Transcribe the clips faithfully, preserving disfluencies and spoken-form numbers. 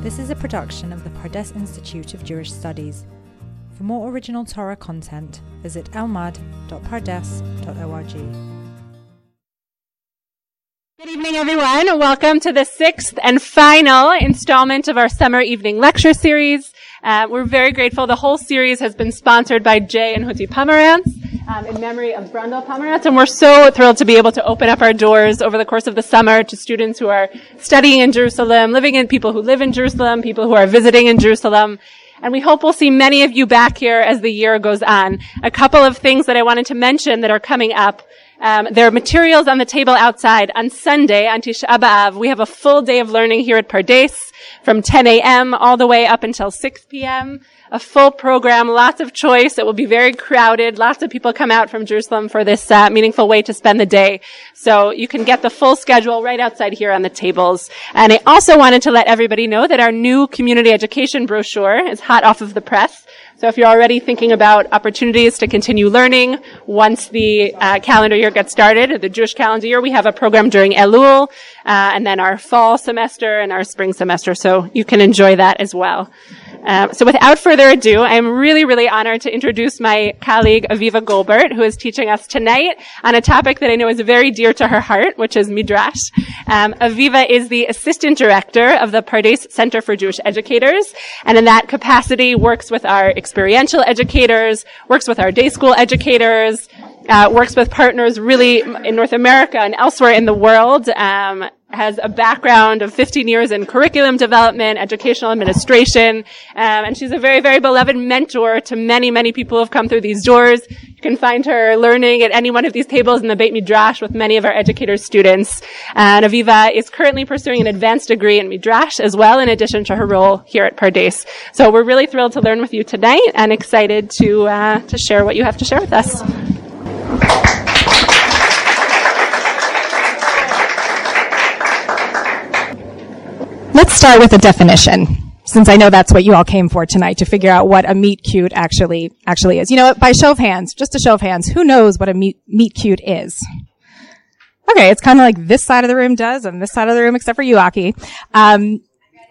This is a production of the Pardes Institute of Jewish Studies. For more original Torah content, visit elmad dot pardes dot org. Good evening, everyone. Welcome to the sixth and final installment of our summer evening lecture series. Uh, we're very grateful. The whole series has been sponsored by Jay and Huti Pomerantz um, in memory of Brundle Pomerantz, and we're so thrilled to be able to open up our doors over the course of the summer to students who are studying in Jerusalem, living in people who live in Jerusalem, people who are visiting in Jerusalem. And we hope we'll see many of you back here as the year goes on. A couple of things that I wanted to mention that are coming up. Um, there are materials on the table outside. On Sunday, on Tisha B'Av, we have a full day of learning here at Pardes from ten a.m. all the way up until six p.m. A full program, lots of choice. It will be very crowded. Lots of people come out from Jerusalem for this uh, meaningful way to spend the day. So you can get the full schedule right outside here on the tables. And I also wanted to let everybody know that our new community education brochure is hot off of the press. So if you're already thinking about opportunities to continue learning once the uh, calendar year gets started, the Jewish calendar year, we have a program during Elul, uh, and then our fall semester and our spring semester. So you can enjoy that as well. Um, so without further ado, I am really, really honored to introduce my colleague Aviva Goldberg, who is teaching us tonight on a topic that I know is very dear to her heart, which is Midrash. Um, Aviva is the assistant director of the Pardes Center for Jewish Educators, and in that capacity works with our experiential educators, works with our day school educators, uh, works with partners really in North America and elsewhere in the world, um, has a background of fifteen years in curriculum development, educational administration, um, and she's a very, very beloved mentor to many, many people who have come through these doors. You can find her learning at any one of these tables in the Beit Midrash with many of our educators' students. And Aviva is currently pursuing an advanced degree in Midrash as well, in addition to her role here at Pardes. So we're really thrilled to learn with you tonight and excited to uh, to share what you have to share with us. Let's start with a definition, since I know that's what you all came for tonight, to figure out what a meet cute actually actually is. You know what? By show of hands, just a show of hands, who knows what a meet, meet cute is? Okay, it's kind of like this side of the room does, and this side of the room, except for you, Aki. Um,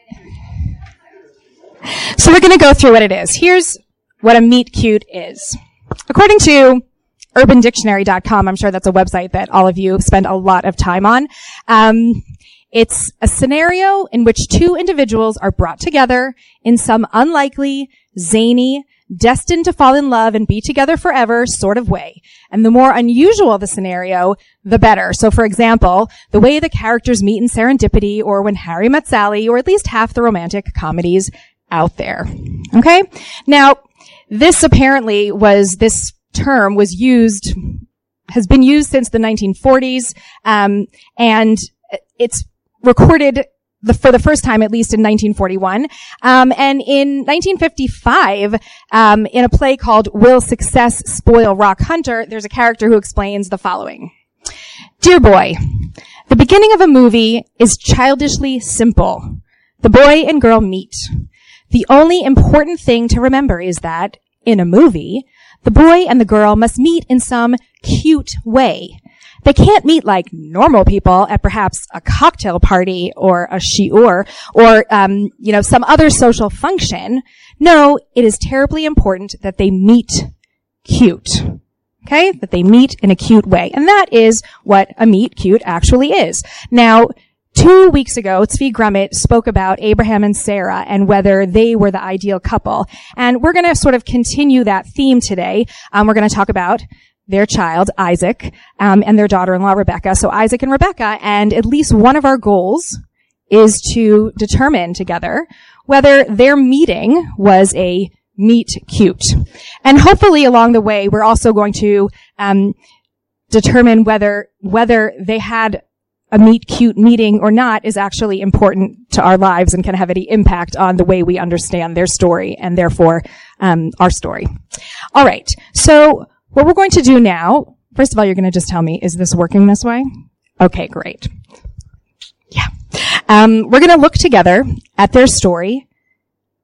so we're going to go through what it is. Here's what a meet cute is. According to urban dictionary dot com, I'm sure that's a website that all of you spend a lot of time on. Um, It's a scenario in which two individuals are brought together in some unlikely, zany, destined to fall in love and be together forever sort of way. And the more unusual the scenario, the better. So for example, the way the characters meet in Serendipity, or When Harry Met Sally, or at least half the romantic comedies out there. Okay? Now, this apparently was, this term was used, has been used since the nineteen forties, um, and it's recorded the, for the first time, at least in nineteen forty-one. Um, and in nineteen fifty-five, um, in a play called Will Success Spoil Rock Hunter, there's a character who explains the following. Dear boy, the beginning of a movie is childishly simple. The boy and girl meet. The only important thing to remember is that, in a movie, the boy and the girl must meet in some cute way. They can't meet like normal people at perhaps a cocktail party or a shiur or, um, you know, some other social function. No, it is terribly important that they meet cute. Okay? That they meet in a cute way. And that is what a meet cute actually is. Now, two weeks ago, Tzvi Grumet spoke about Abraham and Sarah and whether they were the ideal couple. And we're going to sort of continue that theme today. Um, we're going to talk about their child, Isaac, um, and their daughter-in-law, Rebecca. So Isaac and Rebecca, and at least one of our goals is to determine together whether their meeting was a meet cute. And hopefully along the way, we're also going to um, determine whether whether they had a meet cute meeting or not is actually important to our lives and can have any impact on the way we understand their story and therefore um, our story. All right. So what we're going to do now, first of all, you're going to just tell me, is this working this way? Okay, great. Yeah. Um, we're going to look together at their story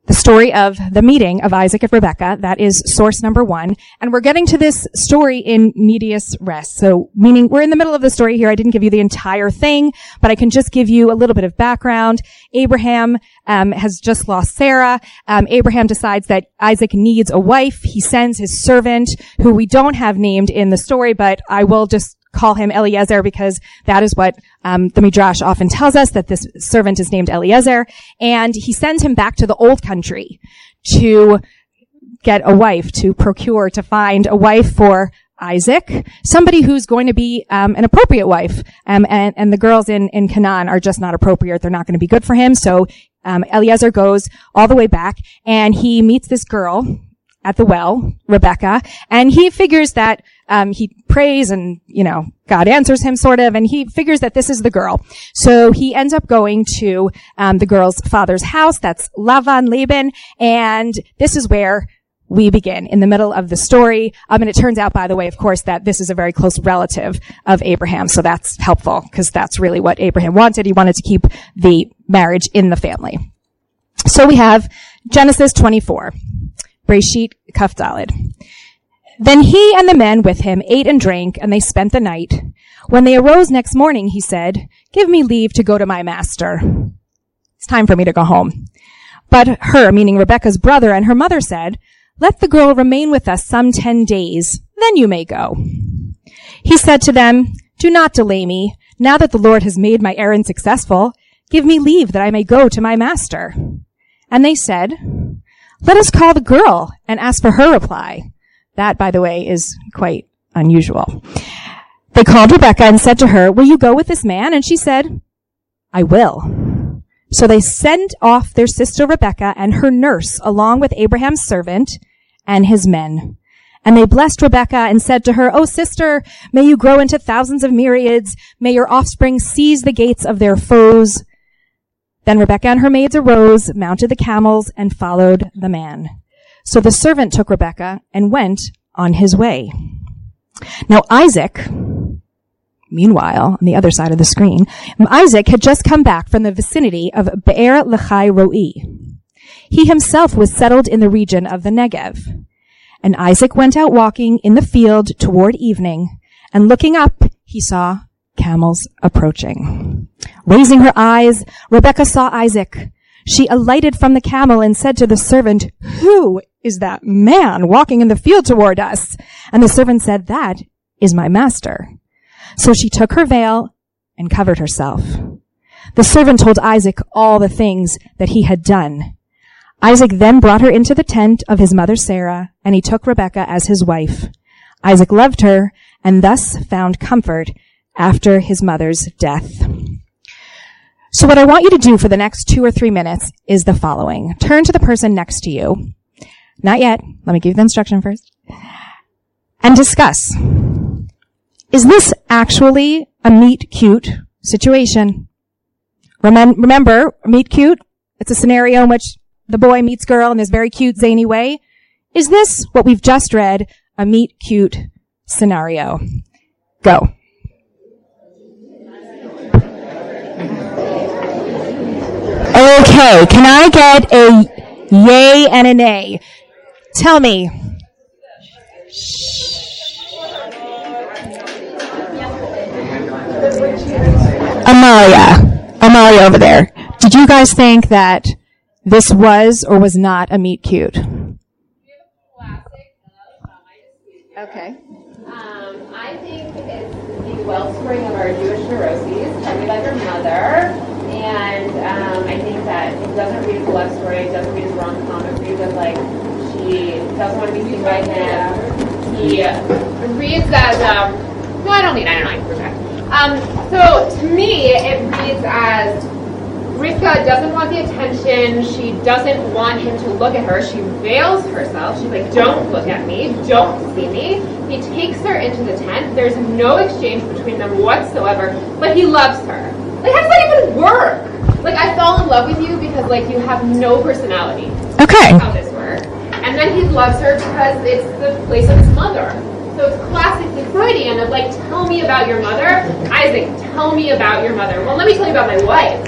the story of the meeting of Isaac and Rebekah. That is source number one. And we're getting to this story in medias res. So, meaning we're in the middle of the story here. I didn't give you the entire thing, but I can just give you a little bit of background. Abraham um, has just lost Sarah. Um, Abraham decides that Isaac needs a wife. He sends his servant, who we don't have named in the story, but I will just call him Eliezer because that is what um, the Midrash often tells us, that this servant is named Eliezer. And he sends him back to the old country to get a wife, to procure, to find a wife for Isaac, somebody who's going to be um, an appropriate wife. Um, and, and the girls in, in Canaan are just not appropriate. They're not going to be good for him. So um, Eliezer goes all the way back, and he meets this girl at the well, Rebekah, and he figures that um he prays and, you know, God answers him sort of, and he figures that this is the girl. So he ends up going to um the girl's father's house. That's Lavan, Laban, and this is where we begin, in the middle of the story. Um, and it turns out, by the way, of course, that this is a very close relative of Abraham, so that's helpful, because that's really what Abraham wanted. He wanted to keep the marriage in the family. So we have Genesis twenty-four. Breshit Kaf Daled. Then he and the men with him ate and drank, and they spent the night. When they arose next morning, he said, "Give me leave to go to my master. It's time for me to go home." But her, meaning Rebekah's brother, and her mother said, "Let the girl remain with us some ten days, then you may go." He said to them, "Do not delay me. Now that the Lord has made my errand successful, give me leave that I may go to my master." And they said, "Let us call the girl and ask for her reply." That, by the way, is quite unusual. They called Rebekah and said to her, "Will you go with this man?" And she said, "I will." So they sent off their sister Rebekah and her nurse along with Abraham's servant and his men. And they blessed Rebekah and said to her, "O sister, may you grow into thousands of myriads. May your offspring seize the gates of their foes." Then Rebekah and her maids arose, mounted the camels, and followed the man. So the servant took Rebekah and went on his way. Now Isaac, meanwhile, on the other side of the screen, Isaac had just come back from the vicinity of Be'er Lechai Roi. He himself was settled in the region of the Negev. And Isaac went out walking in the field toward evening, and looking up, he saw camels approaching. Raising her eyes, Rebekah saw Isaac. She alighted from the camel and said to the servant, "Who is that man walking in the field toward us?" And the servant said, "That is my master." So she took her veil and covered herself. The servant told Isaac all the things that he had done. Isaac then brought her into the tent of his mother Sarah, and he took Rebekah as his wife. Isaac loved her, and thus found comfort after his mother's death. So what I want you to do for the next two or three minutes is the following. Turn to the person next to you. Not yet. Let me give you the instruction first. And discuss. Is this actually a meet cute situation? Remem- remember, meet cute? It's a scenario in which the boy meets girl in this very cute, zany way. Is this what we've just read, a meet cute scenario? Go. Okay, can I get a yay and a nay? Tell me. Amalia. Amalia over there. Did you guys think that this was or was not a meet cute? Okay. Um, I think it's the wellspring of our Jewish neuroses. Tell me about your mother. And um, I think that it doesn't read a love story, it doesn't read as rom-com, it reads as like she doesn't want to be seen by him. He reads as, um, no, I don't mean, I don't know, I forgot. Um, so to me, it reads as Rivka doesn't want the attention, she doesn't want him to look at her, she veils herself, she's like, don't look at me, don't see me. He takes her into the tent, there's no exchange between them whatsoever, but he loves her. Like, how does that even work? Like, I fell in love with you because, like, you have no personality. Okay. That's how this works. And then he loves her because it's the place of his mother. So it's classically Freudian of, like, tell me about your mother. Isaac, tell me about your mother. Well, let me tell you about my wife.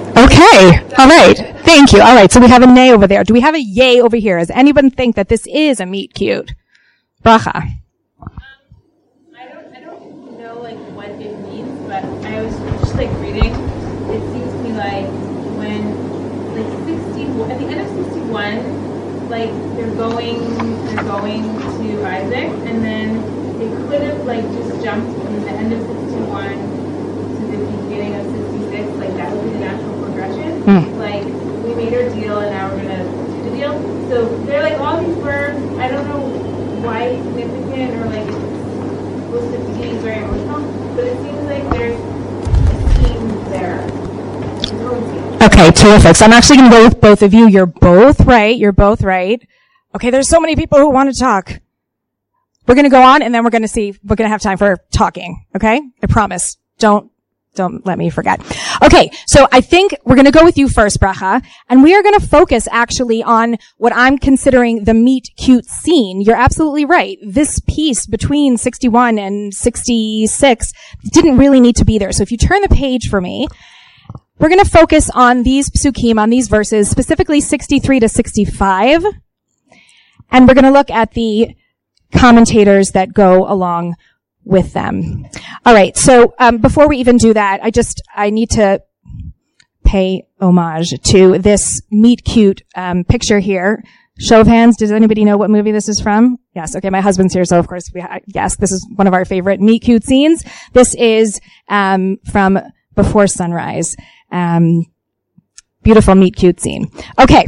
Okay. All right. Thank you. All right. So we have a nay over there. Do we have a yay over here? Does anyone think that this is a meet cute? Bracha. Um, I don't, I don't know like what it means, but I was just like reading. It seems to me like when like sixty, at the end of sixty-one, like they're going, they're going to Isaac, and then they could have like just jumped from the end of sixty-one to the beginning of sixty-six. Like that would be the natural progression. Mm. Like we made our deal, and now we're gonna do the deal. So they're like all these words. I don't know why it's significant or like it's supposed to be very emotional, but it seems like there's a theme there. Okay, terrific. So I'm actually going to go with both of you. You're both right. You're both right. Okay, there's so many people who want to talk. We're going to go on, and then we're going to see. We're going to have time for talking. Okay, I promise. Don't. Don't let me forget. Okay, so I think we're going to go with you first, Bracha, and we are going to focus actually on what I'm considering the meet cute scene. You're absolutely right. This piece between sixty-one and sixty-six didn't really need to be there. So if you turn the page for me, we're going to focus on these psukim, on these verses, specifically sixty-three to sixty-five, and we're going to look at the commentators that go along with them. All right. So, um, before we even do that, I just, I need to pay homage to this meet cute, um, picture here. Show of hands. Does anybody know what movie this is from? Yes. Okay. My husband's here. So of course we, ha- yes, this is one of our favorite meet cute scenes. This is, um, from Before Sunrise. Um, beautiful meet cute scene. Okay.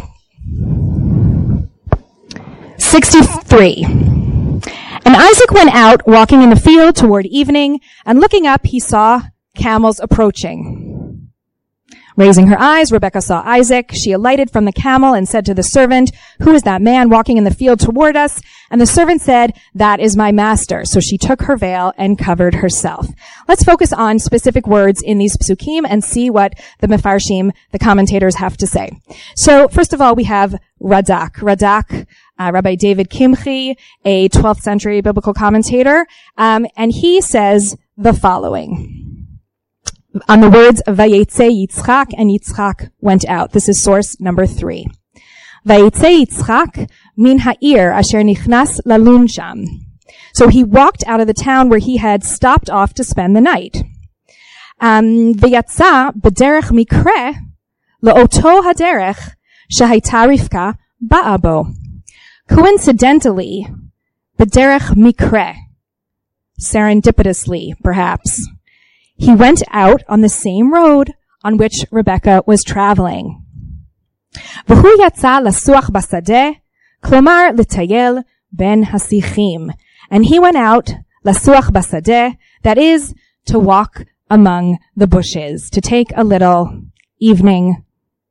sixty-three. And Isaac went out, walking in the field toward evening, and looking up, he saw camels approaching. Raising her eyes, Rebekah saw Isaac. She alighted from the camel and said to the servant, "Who is that man walking in the field toward us?" And the servant said, "That is my master." So she took her veil and covered herself. Let's focus on specific words in these psukim and see what the mefarshim, the commentators, have to say. So first of all, we have Radak. Radak, Uh, Rabbi David Kimchi, a twelfth century biblical commentator, um, and he says the following. On the words, Vayetze Yitzchak, and Yitzchak went out. This is source number three. Vayetze Yitzchak min ha'ir asher nichnas lalun sham. So he walked out of the town where he had stopped off to spend the night. Um, Vayatza b'derech mikre la'oto haderech shehayta Rivka ba'abo. Coincidentally, b'derech mikre, serendipitously, perhaps, he went out on the same road on which Rebekah was traveling. V'hu yatsa lasuach basadeh, klomar l'tayel ben hasichim. And he went out, lasuach basadeh, that is, to walk among the bushes, to take a little evening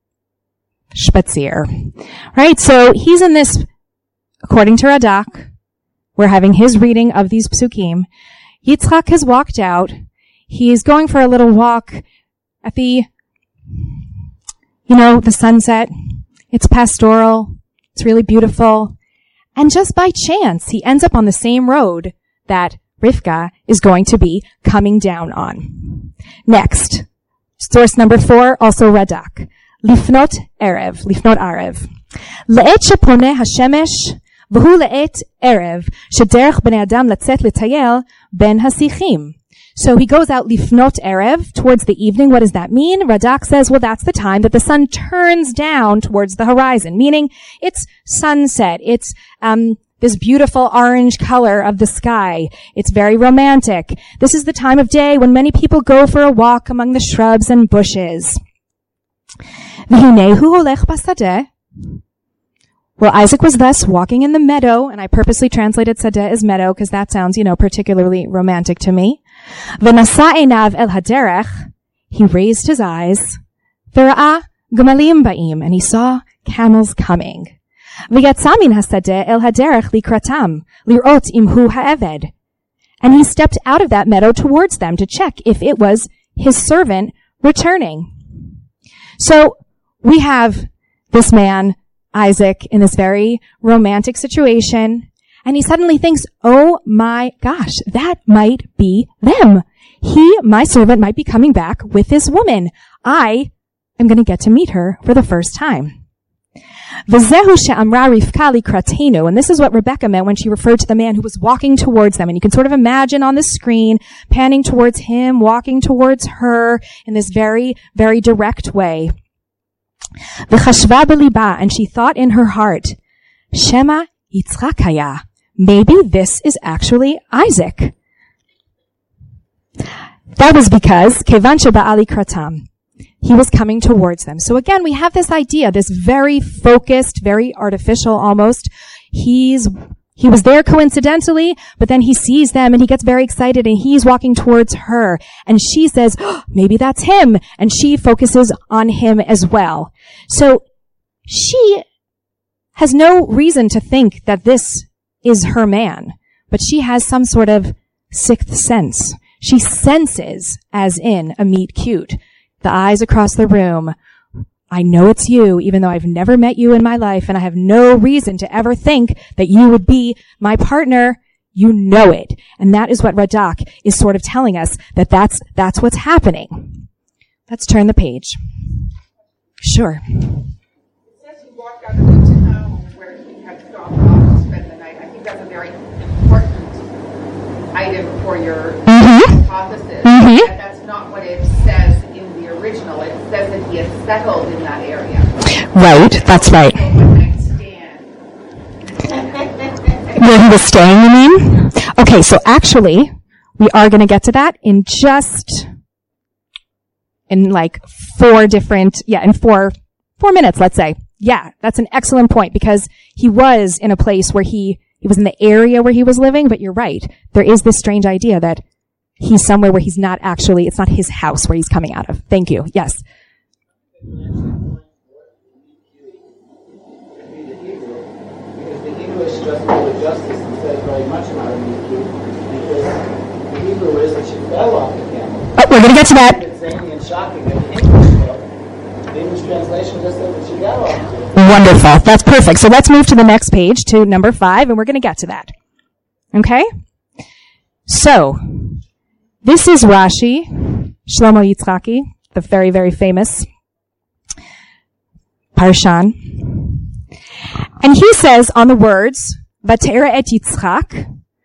spazier. Right, so he's in this. According to Radak, we're having his reading of these psukim. Yitzchak has walked out. He's going for a little walk at the, you know, the sunset. It's pastoral. It's really beautiful. And just by chance, he ends up on the same road that Rivka is going to be coming down on. Next, source number four, also Radak. Lifnot Erev. Lifnot Arev. Le'et sheponeh hashemesh v'hu le'et erev shederech bnei adam latzet l'tayel ben hasichim. So he goes out lifnot erev, towards the evening. What does that mean? Radak says, well, that's the time that the sun turns down towards the horizon, meaning it's sunset. It's um this beautiful orange color of the sky. It's very romantic. This is the time of day when many people go for a walk among the shrubs and bushes. V'hinehu holech basadeh. Well, Isaac was thus walking in the meadow, and I purposely translated sadeh as meadow because that sounds, you know, particularly romantic to me. V'nasa einav el haderech. He raised his eyes. V'ra'ah gemalim ba'im. And he saw camels coming. V'yatza min hasadeh el haderech likratam. Lirot imhu ha'eved. And he stepped out of that meadow towards them to check if it was his servant returning. So we have this man, Isaac, in this very romantic situation, and he suddenly thinks, oh my gosh, that might be them. He, my servant, might be coming back with this woman. I am going to get to meet her for the first time. V'zehu she'amra Rivka likratenu, and this is what Rebecca meant when she referred to the man who was walking towards them. And you can sort of imagine on the screen, panning towards him, walking towards her in this very, very direct way. V'chashva b'liba, and she thought in her heart, Shema Yitzchak haya, maybe this is actually Isaac. That was because Kevan sheba'ali kratam, he was coming towards them. So again, we have this idea, this very focused, very artificial almost. He's, he was there coincidentally, but then he sees them and he gets very excited and he's walking towards her. And she says, oh, maybe that's him. And she focuses on him as well. So she has no reason to think that this is her man, but she has some sort of sixth sense. She senses, as in a meet cute, the eyes across the room. I know it's you, even though I've never met you in my life, and I have no reason to ever think that you would be my partner. You know it. And that is what Radak is sort of telling us, that that's, that's what's happening. Let's turn the page. Sure. It says he walked out of the town where he had stopped off to spend the night. I think that's a very important item for your mm-hmm. hypothesis. Mm-hmm. That that's not what it says in the original. It says that he had settled in that area. Right, that's right. Where he was staying, you mean? Okay, so actually, we are going to get to that in just, in like four different, yeah, in four, four minutes, let's say. Yeah, that's an excellent point, because he was in a place where he, he was in the area where he was living, but you're right. There is this strange idea that he's somewhere where he's not actually, it's not his house where he's coming out of. Thank you. Yes. English just for justice and says very much about meet cute, because the Hebrew is that she fell off the camel. Oh, we're going to get to that. It's zany and shocking that the English book, the English translation just says that she fell off. Wonderful. That's perfect. So let's move to the next page, to number five, and we're going to get to that. Okay? So, this is Rashi, Shlomo Yitzchaki, the very, very famous Parshan. And he says on the words, Vatera et Yitzchak,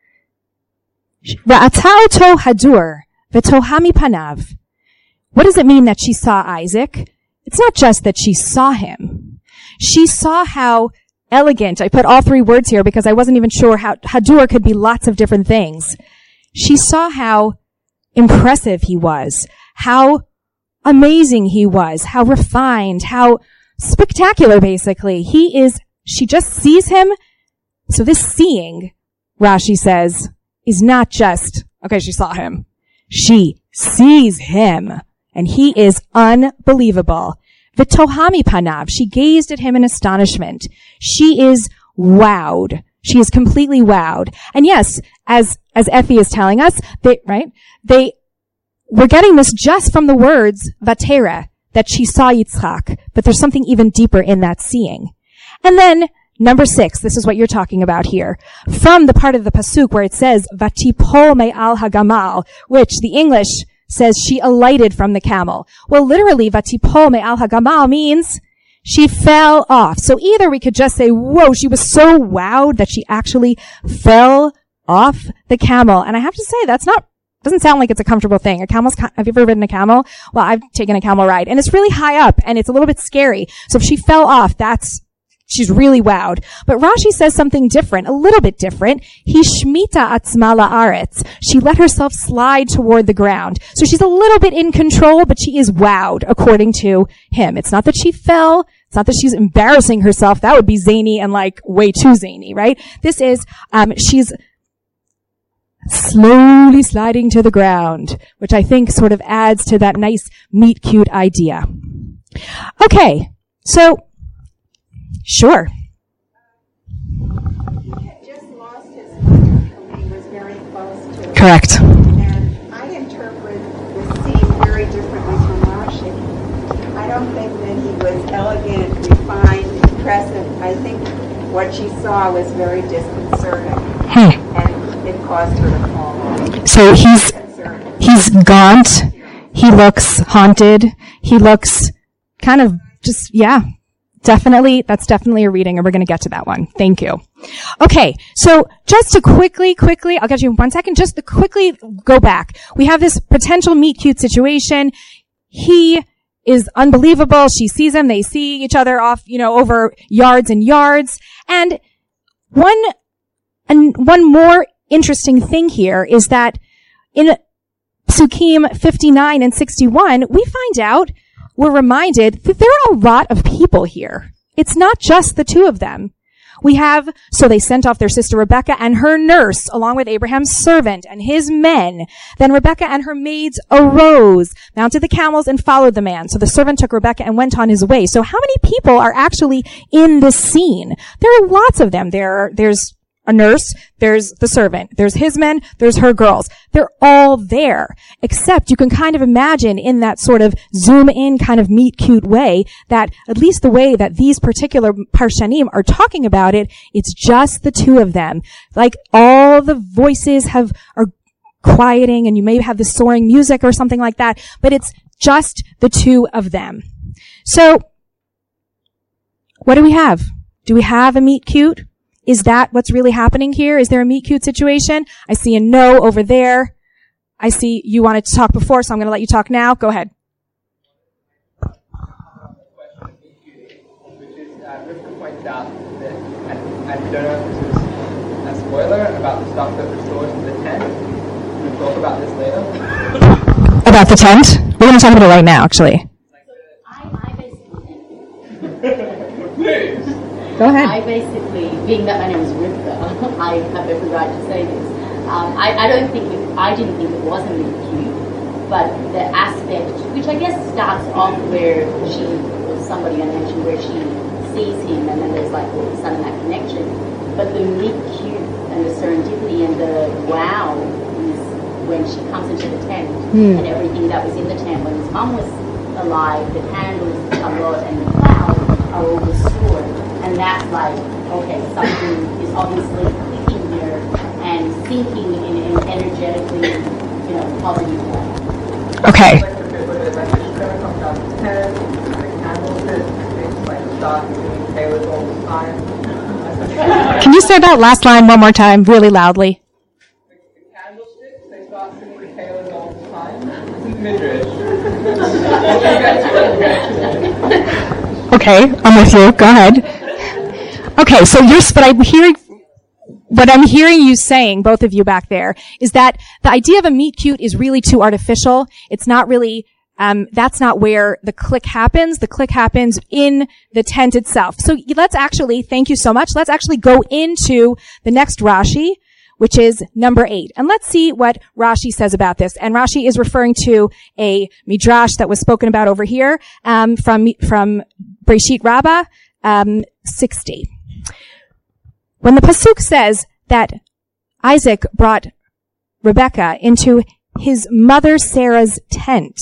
Ra'ata oto hadur, v'toha mipanav. What does it mean that she saw Isaac? It's not just that she saw him. She saw how elegant, I put all three words here because I wasn't even sure how, hadur could be lots of different things. She saw how impressive he was, how amazing he was, how refined, how spectacular, basically. He is, she just sees him. So this seeing, Rashi says, is not just, okay, she saw him. She sees him. And he is unbelievable. V'tohami panav. She gazed at him in astonishment. She is wowed. She is completely wowed. And yes, as, as Effie is telling us, they, right? They, we're getting this just from the words, Vatera, that she saw Yitzchak. But there's something even deeper in that seeing. And then, number six, this is what you're talking about here. From the part of the pasuk where it says, Vatipol me'al hagamal, which the English says she alighted from the camel. Well, literally, Vatipol me'al hagamal means she fell off. So either we could just say, whoa, she was so wowed that she actually fell off the camel. And I have to say, that's not, doesn't sound like it's a comfortable thing. A camel's, have you ever ridden a camel? Well, I've taken a camel ride, and it's really high up, and it's a little bit scary. So if she fell off, that's, she's really wowed. But Rashi says something different, a little bit different. He shmita atzma la'aretz. She let herself slide toward the ground. So she's a little bit in control, but she is wowed, according to him. It's not that she fell. It's not that she's embarrassing herself. That would be zany and like way too zany, right? This is, um, she's slowly sliding to the ground, which I think sort of adds to that nice meet cute idea. Okay. So, sure. He had just lost his mother whom he was very close to. Correct. And I interpret the scene very differently from Rashi. I don't think that he was elegant, refined, impressive. I think what she saw was very disconcerting. Hmm. And it caused her to fall off. So he's, he's gaunt. He looks haunted. He looks kind of just, yeah, definitely, that's definitely a reading, and we're going to get to that one. Thank you. Okay, so just to quickly, quickly, I'll get you in one second, just to quickly go back. We have this potential meet cute situation. He is unbelievable. She sees him. They see each other off, you know, over yards and yards. And one, and one more interesting thing here is that in Psukim fifty-nine and sixty-one, we find out, we're reminded that there are a lot of people here. It's not just the two of them. We have, so they sent off their sister Rebekah and her nurse, along with Abraham's servant and his men. Then Rebekah and her maids arose, mounted the camels, and followed the man. So the servant took Rebekah and went on his way. So how many people are actually in this scene? There are lots of them. There are, there's a nurse, there's the servant, there's his men, there's her girls. They're all there. Except you can kind of imagine in that sort of zoom in kind of meet cute way that at least the way that these particular Parshanim are talking about it, it's just the two of them. Like all the voices have, are quieting and you may have the soaring music or something like that, but it's just the two of them. So, what do we have? Do we have a meet cute? Is that what's really happening here? Is there a meet cute situation? I see a no over there. I see you wanted to talk before, so I'm going to let you talk now. Go ahead. Which is, uh, Rivka points out that, and, and we don't know if this is a spoiler, about the stuff that restores to the tent. We'll talk about this later. About the tent? We're going to talk about it right now, actually. I, I basically... Please. Go ahead. I basically, being that my name is Rivka, I have every right to say this. Um, I, I don't think, it, I didn't think it was a meet cute, but the aspect, which I guess starts off where she, or somebody I mentioned, where she sees him and then there's like all of a sudden that connection. But the meet cute and the serendipity and the wow is when she comes into the tent hmm. and everything that was in the tent. When his mum was alive, the candles, the tableau, and the cloud are all restored. And that's like, okay, something is obviously clicking here and sinking in an energetically, you know, positive way. Okay. Can you say that last line one more time, really loudly? The candlesticks, they start singing Taylor's all the time. It's in Midrash. Okay, I'm with you. Go ahead. Okay, so you're, but I'm hearing, what I'm hearing you saying, both of you back there, is that the idea of a meet cute is really too artificial. It's not really, um, that's not where the click happens. The click happens in the tent itself. So let's actually, thank you so much, let's actually go into the next Rashi, which is number eight. And let's see what Rashi says about this. And Rashi is referring to a midrash that was spoken about over here, um, from, from Breshit Rabbah, um, sixty. When the pasuk says that Isaac brought Rebekah into his mother Sarah's tent,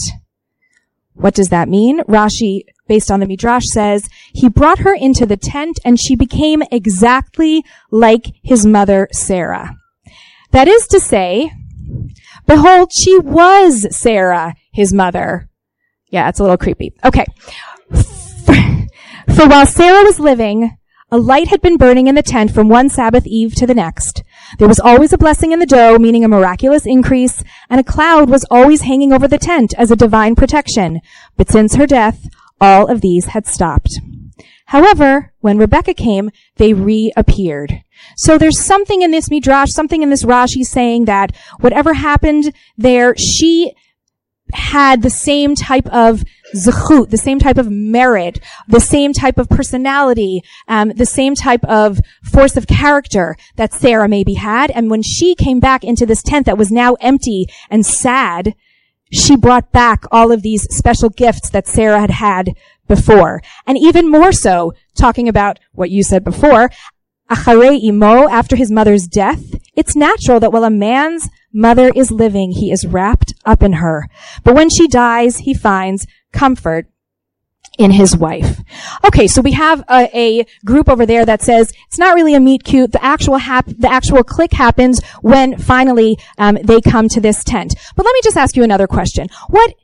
what does that mean? Rashi, based on the midrash, says he brought her into the tent and she became exactly like his mother Sarah. That is to say, behold, she was Sarah, his mother. Yeah, it's a little creepy. Okay. For, for while Sarah was living, a light had been burning in the tent from one Sabbath eve to the next. There was always a blessing in the dough, meaning a miraculous increase, and a cloud was always hanging over the tent as a divine protection. But since her death, all of these had stopped. However, when Rebekah came, they reappeared. So there's something in this midrash, something in this Rashi saying that whatever happened there, she had the same type of zechut, the same type of merit, the same type of personality, um, the same type of force of character that Sarah maybe had. And when she came back into this tent that was now empty and sad, she brought back all of these special gifts that Sarah had had before. And even more so, talking about what you said before, acharei imo, after his mother's death, it's natural that while a man's mother is living, he is wrapped up in her. But when she dies, he finds comfort in his wife. Okay, so we have a, a group over there that says it's not really a meet cute. The actual hap- the actual click happens when finally um, they come to this tent. But let me just ask you another question. What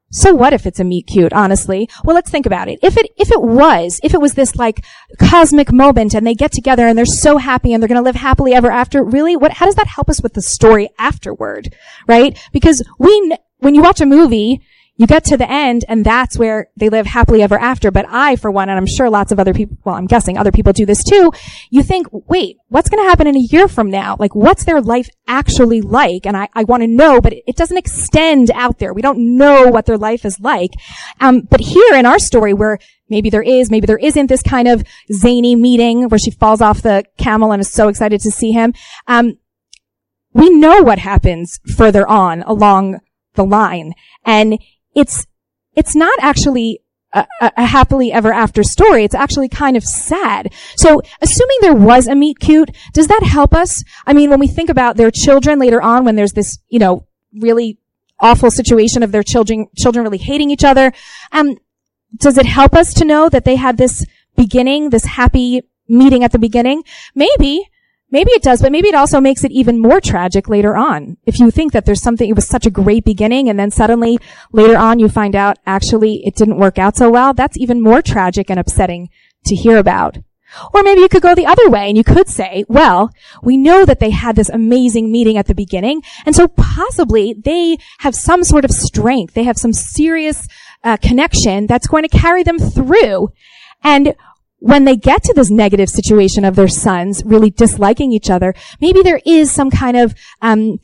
So what if it's a meet cute, honestly? Well, let's think about it. If it, if it was, if it was this like cosmic moment and they get together and they're so happy and they're going to live happily ever after, really, what, how does that help us with the story afterward? Right? Because we, when you watch a movie, you get to the end and that's where they live happily ever after. But I, for one, and I'm sure lots of other people, well, I'm guessing other people do this too, you think, wait, what's going to happen in a year from now? Like, what's their life actually like? And I, I want to know, but it, it doesn't extend out there. We don't know what their life is like. Um, but here in our story where maybe there is, maybe there isn't this kind of zany meeting where she falls off the camel and is so excited to see him, um, we know what happens further on along the line. And It's, it's not actually a, a happily ever after story. It's actually kind of sad. So, assuming there was a meet cute, does that help us? I mean, when we think about their children later on, when there's this, you know, really awful situation of their children, children really hating each other, um, does it help us to know that they had this beginning, this happy meeting at the beginning? Maybe. Maybe it does, but maybe it also makes it even more tragic later on. If you think that there's something, it was such a great beginning, and then suddenly later on you find out actually it didn't work out so well, that's even more tragic and upsetting to hear about. Or maybe you could go the other way and you could say, well, we know that they had this amazing meeting at the beginning, and so possibly they have some sort of strength. They have some serious uh, connection that's going to carry them through. And when they get to this negative situation of their sons really disliking each other, maybe there is some kind of um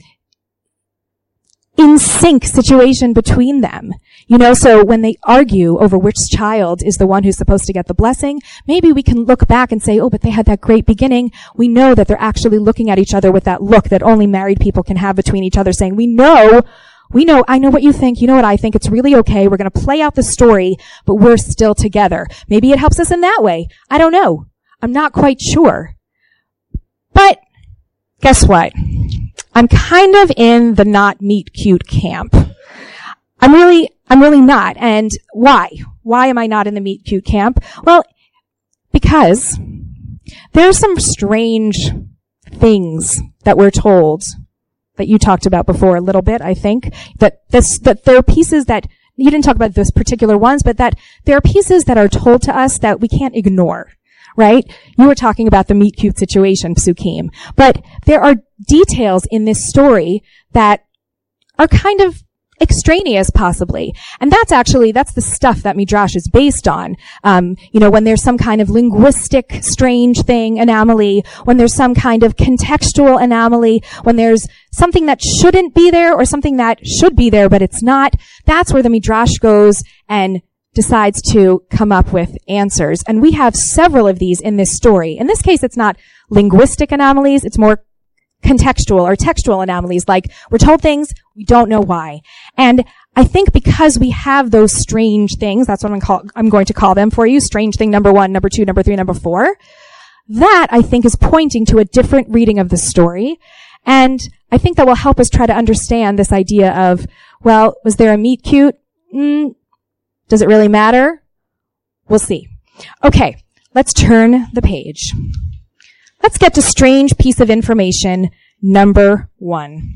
in sync situation between them. You know, so when they argue over which child is the one who's supposed to get the blessing, maybe we can look back and say, oh, but they had that great beginning. We know that they're actually looking at each other with that look that only married people can have between each other, saying, we know We know, I know what you think, you know what I think, it's really okay, we're gonna play out the story, but we're still together. Maybe it helps us in that way. I don't know. I'm not quite sure. But, guess what? I'm kind of in the not meet cute camp. I'm really, I'm really not. And why? Why am I not in the meet cute camp? Well, because there's some strange things that we're told that you talked about before a little bit, I think, that this, that there are pieces that, you didn't talk about those particular ones, but that there are pieces that are told to us that we can't ignore, right? You were talking about the meet cute situation, Psukim, but there are details in this story that are kind of extraneous, possibly. And that's actually, that's the stuff that Midrash is based on. Um, you know, when there's some kind of linguistic strange thing, anomaly, when there's some kind of contextual anomaly, when there's something that shouldn't be there or something that should be there, but it's not, that's where the Midrash goes and decides to come up with answers. And we have several of these in this story. In this case, it's not linguistic anomalies, it's more contextual or textual anomalies, like we're told things, we don't know why. And I think because we have those strange things, that's what I'm, call, I'm going to call them for you, strange thing number one, number two, number three, number four, that I think is pointing to a different reading of the story. And I think that will help us try to understand this idea of, well, was there a meet cute? Mm, does it really matter? We'll see. Okay, let's turn the page. Let's get to strange piece of information number one.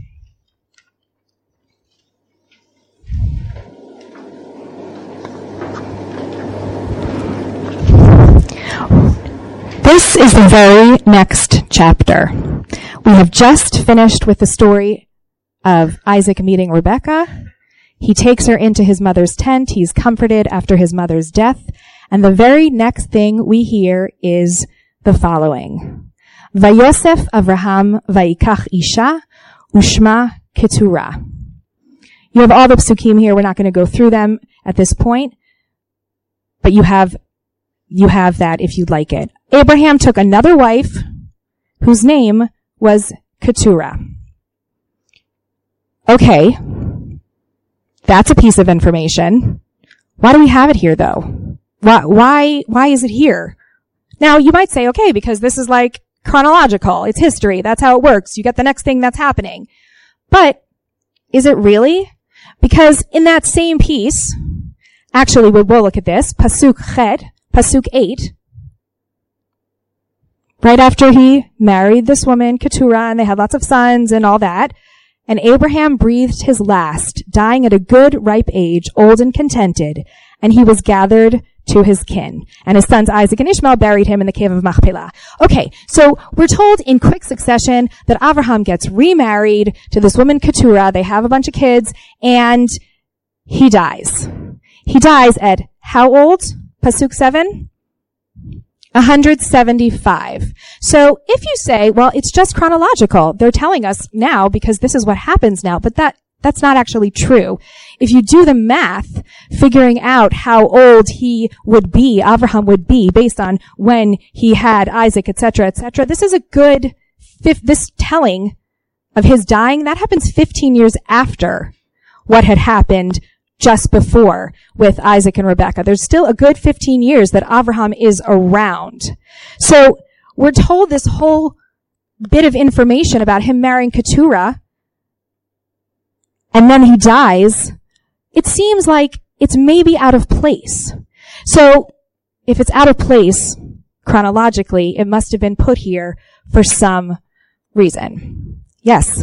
This is the very next chapter. We have just finished with the story of Isaac meeting Rebekah. He takes her into his mother's tent. He's comforted after his mother's death. And the very next thing we hear is the following. Vayosef Avraham vayikach isha ushma Keturah. You have all the psukim here. We're not going to go through them at this point, but you have you have that if you'd like it. Abraham took another wife whose name was Keturah. Okay, that's a piece of information. Why do we have it here, though? Why why why is it here? Now you might say, okay, because this is like chronological. It's history. That's how it works. You get the next thing that's happening. But is it really? Because in that same piece, actually, we'll, we'll look at this, Pasuk Chet, Pasuk eight, right after he married this woman, Keturah, and they had lots of sons and all that, And Abraham breathed his last, dying at a good, ripe age, old and contented, and he was gathered to his kin. And his sons Isaac and Ishmael buried him in the cave of Machpelah. Okay, so we're told in quick succession that Abraham gets remarried to this woman Keturah. They have a bunch of kids, and he dies. He dies at how old? Pasuk seven? one hundred seventy-five. So if you say, well, it's just chronological, they're telling us now because this is what happens now, but that that's not actually true. If you do the math, figuring out how old he would be, Abraham would be, based on when he had Isaac, et cetera, et cetera, this is a good, fif- this telling of his dying, that happens fifteen years after what had happened just before with Isaac and Rebekah. There's still a good fifteen years that Abraham is around. So we're told this whole bit of information about him marrying Keturah, and then he dies. It seems like it's maybe out of place. So if it's out of place, chronologically, it must have been put here for some reason. Yes?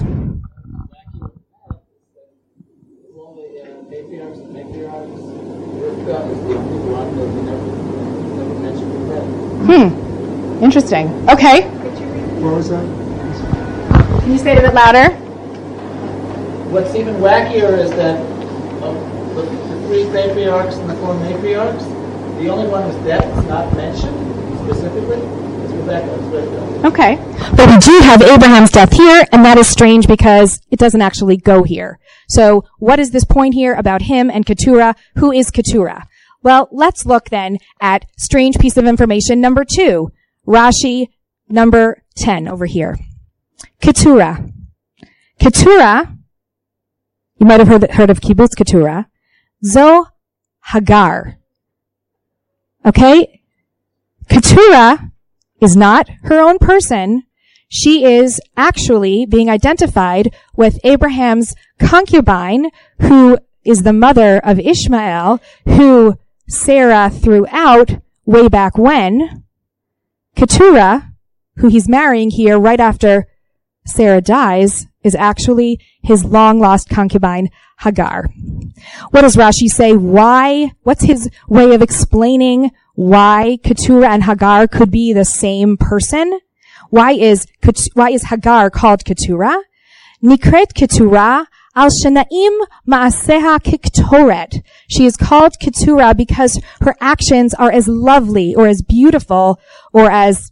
Hmm. Interesting. Okay. What was that? Can you say it a bit louder? What's even wackier is that of the, the three patriarchs and the four matriarchs, the only one whose death is not mentioned specifically is Rebekah. Rebekah. Okay. But we do have Abraham's death here, and that is strange because it doesn't actually go here. So what is this point here about him and Keturah? Who is Keturah? Well, let's look then at strange piece of information number two. Rashi number ten over here. Keturah. Keturah, you might have heard, heard of Kibbutz Keturah. Zo Hagar. Okay? Keturah is not her own person. She is actually being identified with Abraham's concubine, who is the mother of Ishmael, who Sarah threw out way back when. Keturah, who he's marrying here right after Sarah dies, is actually his long-lost concubine, Hagar. What does Rashi say? Why? What's his way of explaining why Keturah and Hagar could be the same person? Why is, why is Hagar called Keturah? Nikret Keturah al shenaim ma'aseha kiktoret. She is called Keturah because her actions are as lovely or as beautiful or as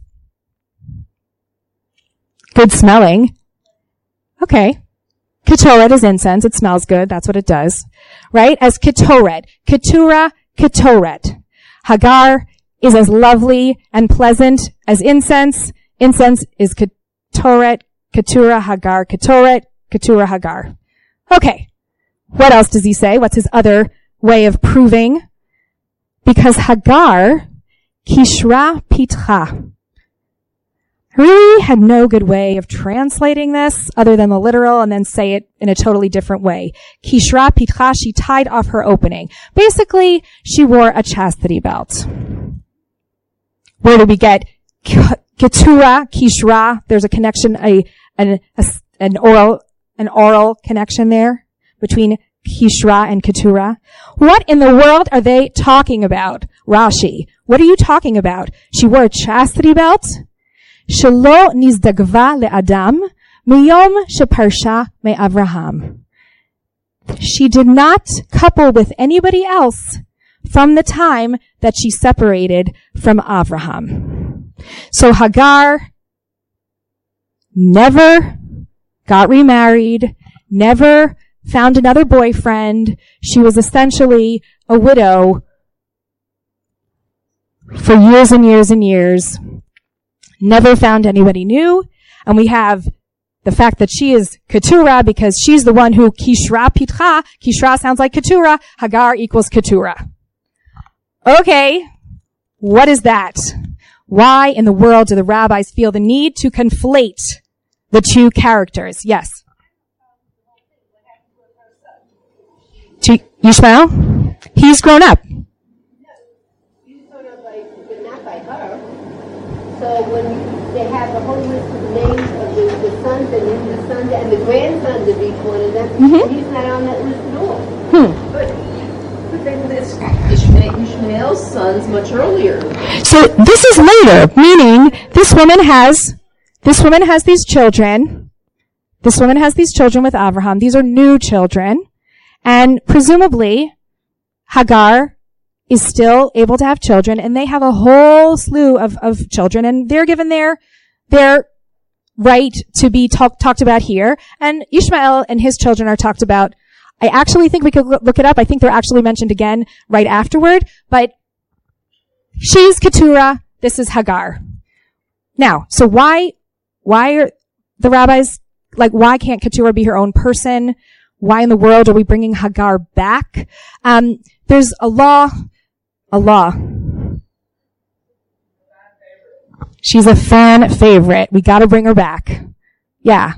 good smelling. Okay. Ketoret is incense. It smells good. That's what it does. Right? As Ketoret. Keturah, Ketoret. Hagar is as lovely and pleasant as incense. Incense is Ketoret, Keturah, Hagar, Ketoret, Keturah, Hagar. Okay. What else does he say? What's his other way of proving? Because Hagar, Kishra Pitcha. I really had no good way of translating this other than the literal and then say it in a totally different way. Kishra Pitcha, she tied off her opening. Basically, she wore a chastity belt. Where do we get Keturah, Kishra? There's a connection, a, an, a, an oral, an oral connection there between Kishra and Keturah. What in the world are they talking about? Rashi, what are you talking about? She wore a chastity belt? Shelo nizdagva le'adam miyom sheparsha me'Avraham. She did not couple with anybody else from the time that she separated from Avraham. So Hagar never got remarried, never found another boyfriend. She was essentially a widow for years and years and years. Never found anybody new. And we have the fact that she is Keturah because she's the one who Kishra Pitcha. Kishra sounds like Keturah. Hagar equals Keturah. Okay. What is that? Why in the world do the rabbis feel the need to conflate the two characters? Yes. To Ishmael? He's grown up. He's grown up by, but not by her. So when they have the whole list of the names of the, the sons and then the sons and the grandsons of each one of them. Mm-hmm. And he's not on that list at all. Hmm. But, but then this Ishmael, Ishmael's sons much earlier. So this is later, meaning this woman has, this woman has these children. This woman has these children with Abraham. These are new children. And presumably, Hagar is still able to have children, and they have a whole slew of, of children, and they're given their, their right to be talk, talked about here. And Ishmael and his children are talked about. I actually think we could look it up. I think they're actually mentioned again right afterward, but she's Keturah. This is Hagar. Now, so why, why are the rabbis, like, why can't Keturah be her own person? Why in the world are we bringing Hagar back? Um, there's a law, a law. She's a fan favorite. We gotta bring her back. Yeah.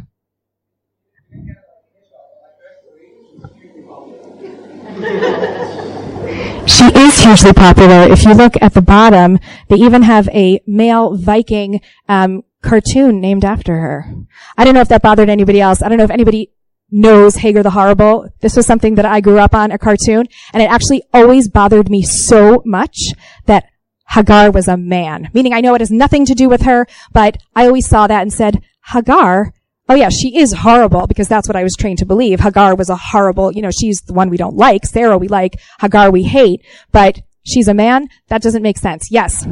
She is hugely popular. If you look at the bottom, they even have a male Viking, um, cartoon named after her. I don't know if that bothered anybody else. I don't know if anybody knows Hagar the Horrible. This was something that I grew up on, a cartoon, and it actually always bothered me so much that Hagar was a man. Meaning I know it has nothing to do with her, but I always saw that and said, Hagar, oh yeah, she is horrible, because that's what I was trained to believe. Hagar was a horrible, you know, she's the one we don't like. Sarah we like, Hagar we hate, but she's a man? That doesn't make sense. Yes?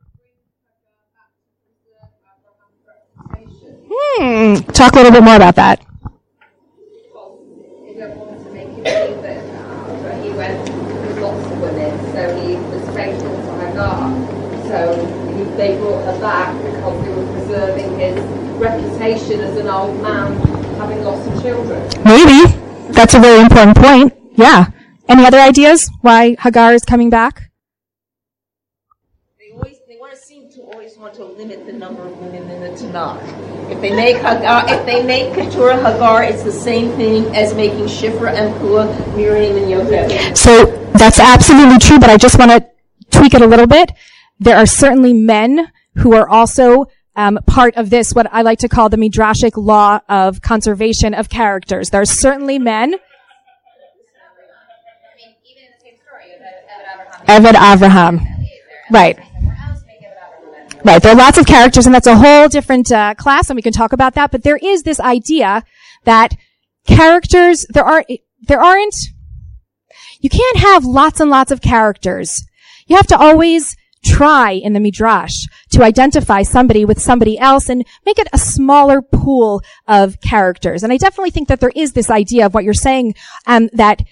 Hmm. Talk a little bit more about that. He don't want to make him believe that uh, he went with lots of women, so he was faithful to Hagar. So he, they brought her back because they were preserving his reputation as an old man having lots of children. Maybe. That's a very important point. Yeah. Any other ideas why Hagar is coming back? They always they want to seem to always want to limit the number of women in the Tanakh. If they make Hagar, if they make Keturah Hagar, it's the same thing as making Shifra and Pua, Miriam and Yocheved. So that's absolutely true, but I just want to tweak it a little bit. There are certainly men who are also um, part of this, what I like to call the Midrashic law of conservation of characters. There are certainly men. Eved Avraham. Right. Right. There are lots of characters, and that's a whole different uh, class, and we can talk about that. But there is this idea that characters, there are, there aren't, you can't have lots and lots of characters. You have to always try in the Midrash to identify somebody with somebody else and make it a smaller pool of characters. And I definitely think that there is this idea of what you're saying, um, that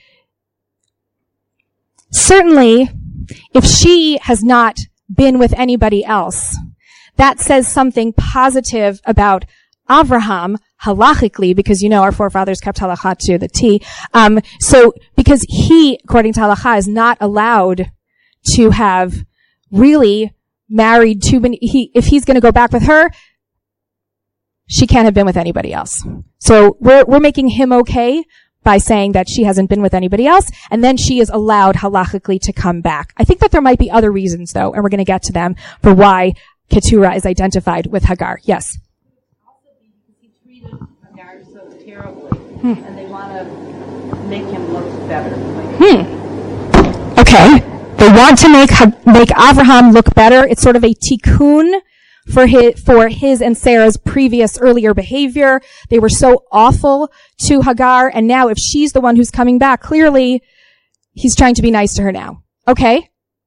certainly if she has not been with anybody else, that says something positive about Avraham halachically, because you know our forefathers kept halakha to the T. Um, so because he, according to halakha, is not allowed to have really married too many. He, if he's going to go back with her, she can't have been with anybody else. So we're we're making him okay by saying that she hasn't been with anybody else, and then she is allowed halachically to come back. I think that there might be other reasons, though, and we're going to get to them, for why Keturah is identified with Hagar. Yes? Also because he treated Hagar so terribly, hmm. and they want to make him look better. Hmm. Okay. They want to make make Avraham look better. It's sort of a tikkun for his, for his and Sarah's previous earlier behavior. They were so awful to Hagar, and now if she's the one who's coming back, clearly he's trying to be nice to her now. Okay?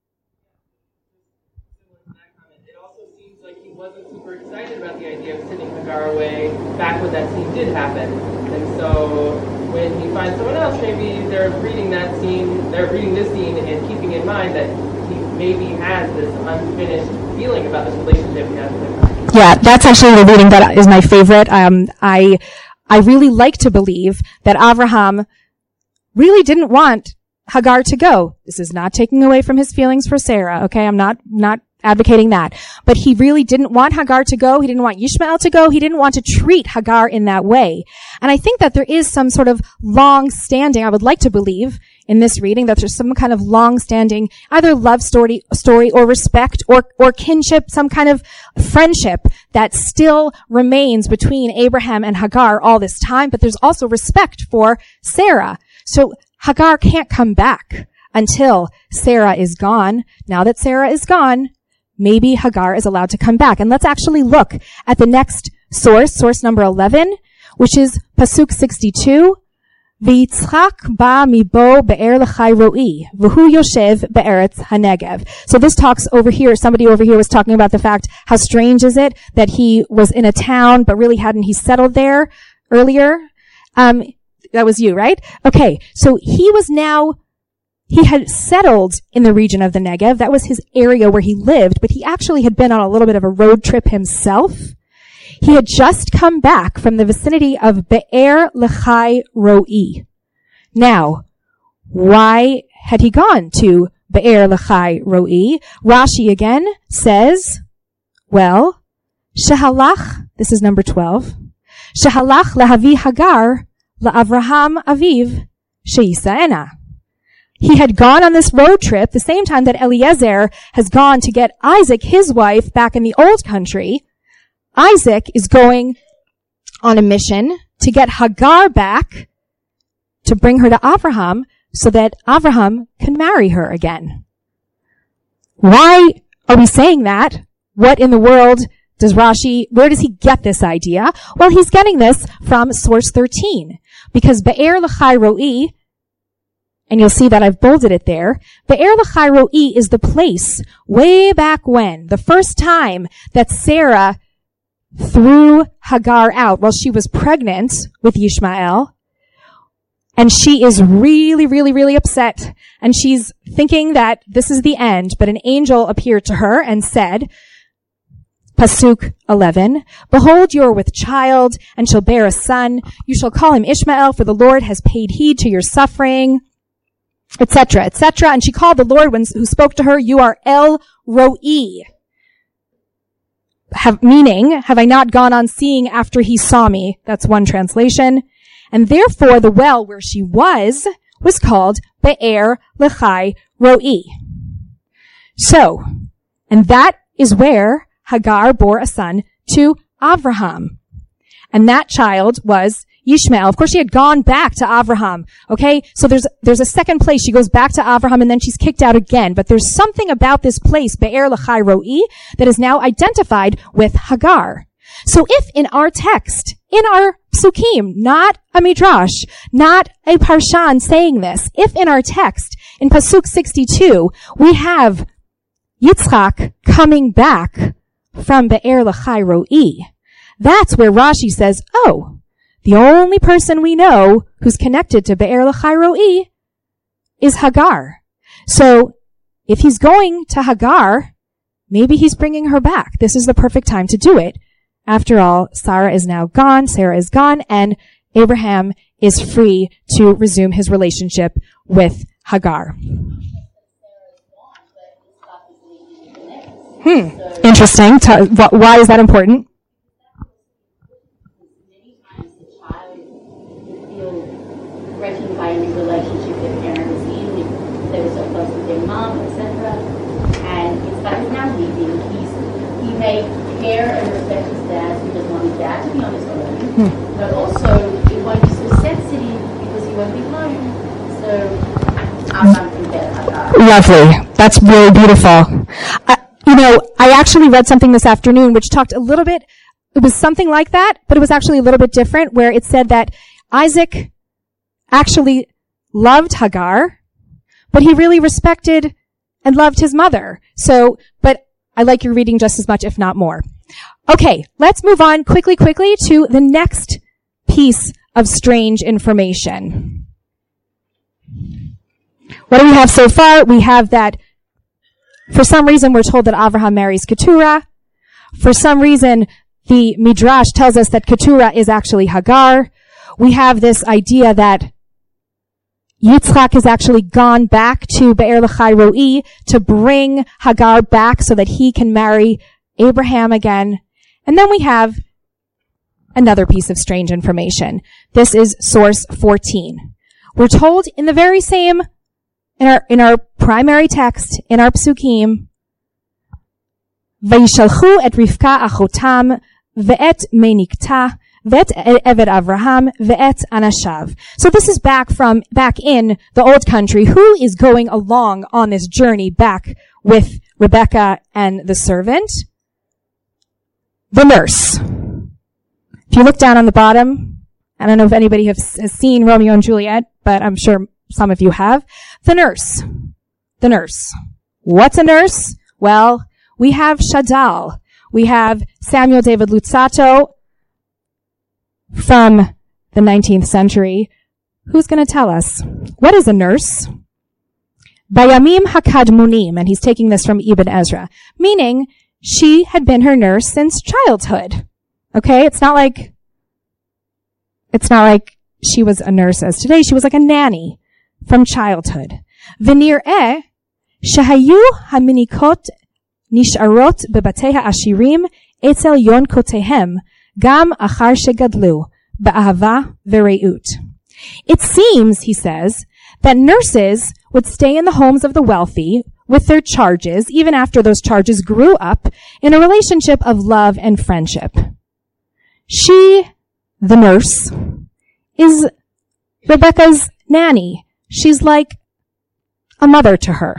It also seems like he wasn't super excited about the idea of sending Hagar away back when that scene did happen. And so when he finds someone else, maybe they're reading that scene, they're reading this scene and keeping in mind that he maybe has this unfinished feeling about this relationship he has with him. Yeah, that's actually the reading that is my favorite. Um, I, I really like to believe that Avraham really didn't want Hagar to go. This is not taking away from his feelings for Sarah, okay? I'm not, not advocating that. But he really didn't want Hagar to go. He didn't want Ishmael to go. He didn't want to treat Hagar in that way. And I think that there is some sort of long-standing, I would like to believe in this reading, that there's some kind of long-standing either love story, story or respect or, or kinship, some kind of friendship that still remains between Abraham and Hagar all this time. But there's also respect for Sarah. So Hagar can't come back until Sarah is gone. Now that Sarah is gone, maybe Hagar is allowed to come back. And let's actually look at the next source, source number eleven, which is Pasuk sixty-two. V'yitzchak ba mibo be'er l'chai ro'i, v'hu yoshev be'eretz hanegev. So this talks over here, somebody over here was talking about the fact, how strange is it that he was in a town, but really hadn't he settled there earlier? Um, that was you, right? Okay, so he was now He had settled in the region of the Negev. That was his area where he lived, but he actually had been on a little bit of a road trip himself. He had just come back from the vicinity of Be'er L'chai Ro'i. Now, why had he gone to Be'er L'chai Ro'i? Rashi again says, well, Shehalach, this is number twelve, Shehalach lahavi Hagar la'Avraham aviv she'yisa'ena. He had gone on this road trip the same time that Eliezer has gone to get Isaac, his wife, back in the old country. Isaac is going on a mission to get Hagar back to bring her to Abraham so that Abraham can marry her again. Why are we saying that? What in the world does Rashi, where does he get this idea? Well, he's getting this from source thirteen, because Be'er L'chai Ro'i, and you'll see that I've bolded it there. Be'er L'chai Ro'i is the place way back when, the first time that Sarah threw Hagar out while she was pregnant with Ishmael. And she is really, really, really upset. And she's thinking that this is the end. But an angel appeared to her and said, Pasuk eleven, behold, you are with child and shall bear a son. You shall call him Ishmael, for the Lord has paid heed to your suffering, et cetera, et cetera. And she called the Lord when, who spoke to her, you are El Ro'i. Have, meaning, have I not gone on seeing after he saw me? That's one translation. And therefore the well where she was, was called Be'er L'chai Ro'i. So, and that is where Hagar bore a son to Avraham. And that child was Ishmael. Of course, she had gone back to Avraham. Okay? So there's, there's a second place. She goes back to Avraham and then she's kicked out again. But there's something about this place, Be'er L'chai Ro'i, that is now identified with Hagar. So if in our text, in our psukim, not a midrash, not a parshan saying this, if in our text, in Pasuk sixty-two, we have Yitzchak coming back from Be'er L'chai Ro'i, that's where Rashi says, oh, the only person we know who's connected to Be'er L'chai Ro'i is Hagar. So if he's going to Hagar, maybe he's bringing her back. This is the perfect time to do it. After all, Sarah is now gone, Sarah is gone, and Abraham is free to resume his relationship with Hagar. Hmm. Interesting. Why is that important? Threatened by any relationship their parent was in, if they were so close with their mom, et cetera. And Yitzchak is now leaving. He's, he may care and respect his dad, he doesn't want his dad to be on his own. Hmm. But also, it won't be so sensitive because he won't be home. So, I'm not going to get Hagar. Lovely. That's really beautiful. Uh, you know, I actually read something this afternoon which talked a little bit, it was something like that, but it was actually a little bit different, where it said that Isaac actually loved Hagar, but he really respected and loved his mother. So, but I like your reading just as much, if not more. Okay, let's move on quickly, quickly to the next piece of strange information. What do we have so far? We have that for some reason we're told that Avraham marries Keturah. For some reason the Midrash tells us that Keturah is actually Hagar. We have this idea that Yitzchak has actually gone back to Be'er Lachai Roi to bring Hagar back so that he can marry Abraham again. And then we have another piece of strange information. This is source fourteen. We're told in the very same, in our, in our primary text, in our psukim, Vayishalchu et Rivka achotam ve'et menikta ve'et Eved Avraham ve'et anashav. So this is back from, back in the old country. Who is going along on this journey back with Rebecca and the servant? The nurse. If you look down on the bottom, I don't know if anybody has, has seen Romeo and Juliet, but I'm sure some of you have. The nurse. The nurse. What's a nurse? Well, we have Shadal. We have Samuel David Luzzatto from the nineteenth century. Who's going to tell us? What is a nurse? Bayamim Hakadmunim, and he's taking this from Ibn Ezra, meaning she had been her nurse since childhood. Okay? It's not like, it's not like she was a nurse as today. She was like a nanny from childhood. V'nir'eh shahayu haminikot nisharot bebatei ha'ashirim etzel yonkotehem gam achar shegadlu ba'ahava v're'ut. It seems, he says, that nurses would stay in the homes of the wealthy with their charges, even after those charges grew up, in a relationship of love and friendship. She, the nurse, is Rebecca's nanny. She's like a mother to her.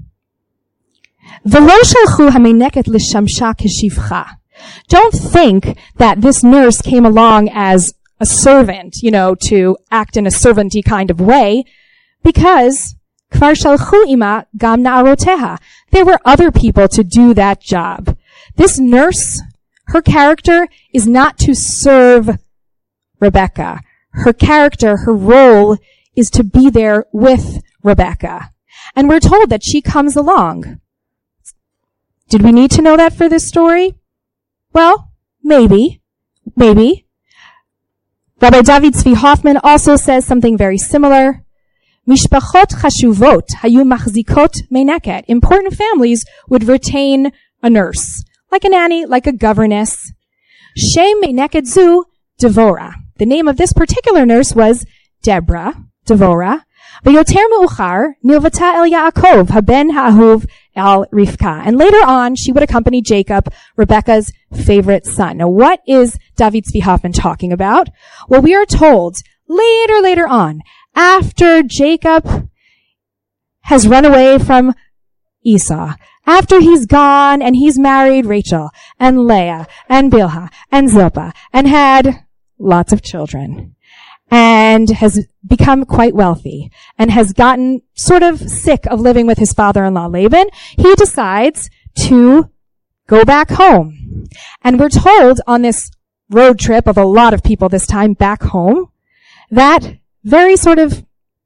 Don't think that this nurse came along as a servant, you know, to act in a servanty kind of way, because there were other people to do that job. This nurse, her character is not to serve Rebecca. Her character, her role is to be there with Rebecca. And we're told that she comes along. Did we need to know that for this story? Well, maybe. Maybe. Rabbi David Tzvi Hoffman also says something very similar. Mishpachot chashuvot hayu machzikot meineket. Important families would retain a nurse, like a nanny, like a governess. Shem meineket zu Devora. The name of this particular nurse was Deborah, Devora. V'yoter me'uchar nilvata el Yaakov haben ha'ahuv el Rivka. And later on, she would accompany Jacob, Rebecca's favorite son. Now, what is David Tzvi Hoffman talking about? Well, we are told later, later on, after Jacob has run away from Esau, after he's gone and he's married Rachel and Leah and Bilhah and Zilpah and had lots of children and has become quite wealthy and has gotten sort of sick of living with his father-in-law Laban, he decides to go back home. And we're told on this road trip of a lot of people this time back home that very sort of